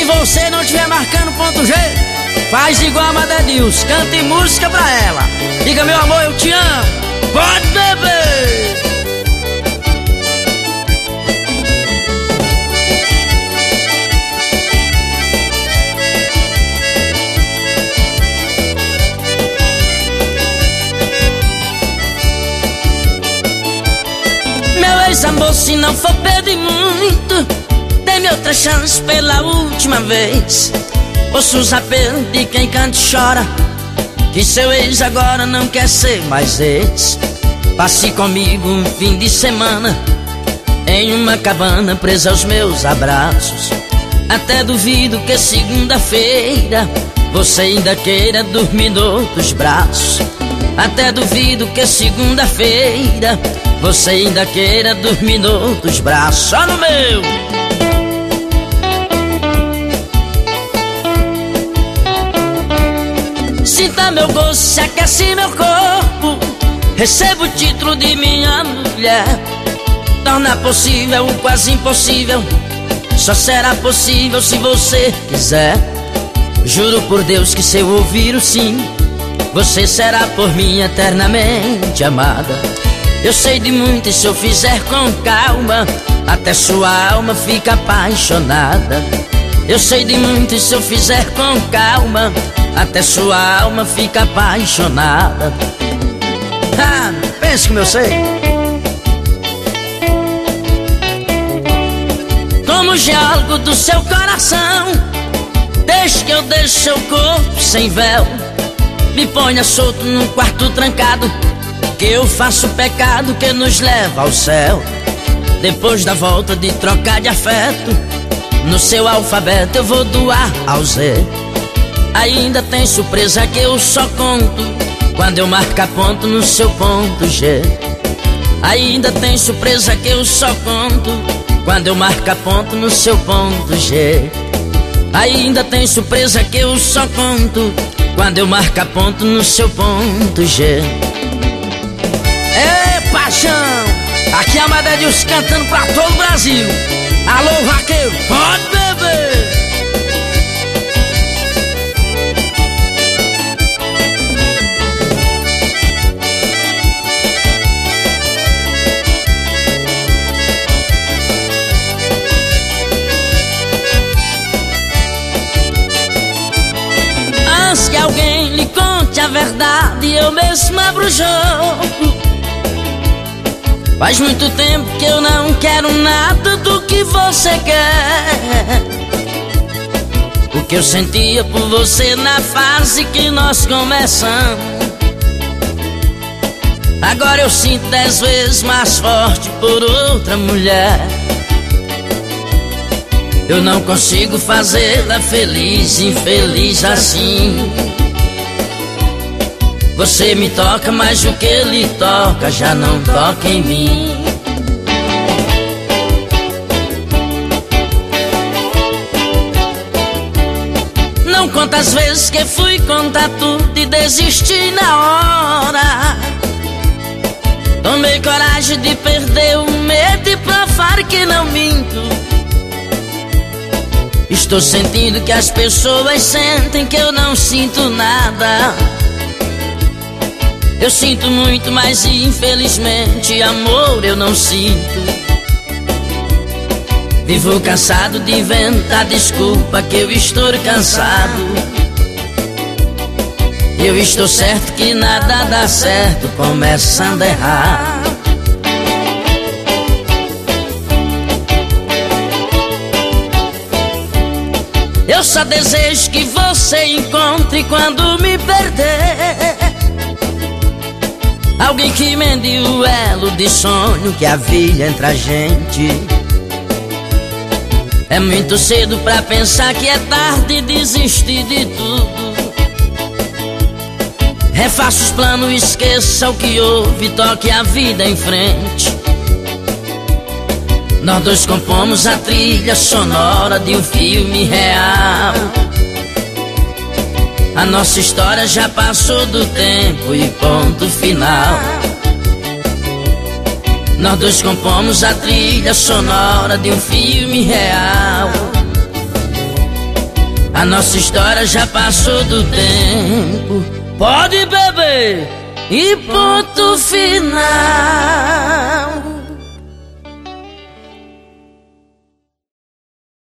você não estiver marcando ponto G, faz igual a Madedils, cante música pra ela. Diga: meu amor, eu te amo, pode beber. Meu ex-amor, se não for pedir muito, dê-me outra chance pela última vez. Ouço os apelos de quem canta e chora, que seu ex agora não quer ser mais ex. Passe comigo um fim de semana em uma cabana presa aos meus abraços. Até duvido que segunda-feira você ainda queira dormir noutros braços. Até duvido que segunda-feira você ainda queira dormir noutros braços. Só no meu. Sinta meu gosto, se aquece meu corpo, recebo o título de minha mulher. Torna possível o quase impossível, só será possível se você quiser. Juro por Deus que se eu ouvir o sim, você será por mim eternamente amada. Eu sei de muito e se eu fizer com calma, até sua alma fica apaixonada. Eu sei de muito e se eu fizer com calma, até sua alma fica apaixonada. Ah, pense como eu sei. Como geólogo do seu coração, deixe que eu deixe seu corpo sem véu. Me ponha solto num quarto trancado, que eu faço o pecado que nos leva ao céu. Depois da volta de trocar de afeto, no seu alfabeto eu vou do A ao Z. Ainda tem surpresa que eu só conto quando eu marcar ponto no seu ponto G. Ainda tem surpresa que eu só conto quando eu marcar ponto no seu ponto G. Ainda tem surpresa que eu só conto quando eu marcar ponto no seu ponto G. É paixão! Aqui é a Madedils cantando pra todo o Brasil. Alô, vaqueiro, pode beber! Antes que alguém lhe conte a verdade, eu mesmo abro o jogo. Faz muito tempo que eu não quero nada do que você quer. O que eu sentia por você na fase que nós começamos, agora eu sinto 10 vezes mais forte por outra mulher. Eu não consigo fazê-la feliz, infeliz assim. Você me toca, mas o que ele toca já não toca em mim. Não conta as vezes que fui contar tudo e desisti na hora. Tomei coragem de perder o medo e provar que não minto. Estou sentindo que as pessoas sentem que eu não sinto nada. Eu sinto muito, mas infelizmente amor eu não sinto. Vivo cansado de inventar desculpa que eu estou cansado. Eu estou certo que nada dá certo começando errado. Eu só desejo que você encontre quando me perder alguém que mende o elo de sonho que havia entre a gente. É muito cedo pra pensar que é tarde desistir de tudo. Refaça os planos, esqueça o que houve, toque a vida em frente. Nós dois compomos a trilha sonora de um filme real. A nossa história já passou do tempo e ponto final. Nós dois compomos a trilha sonora de um filme real. A nossa história já passou do tempo. Pode beber e ponto final.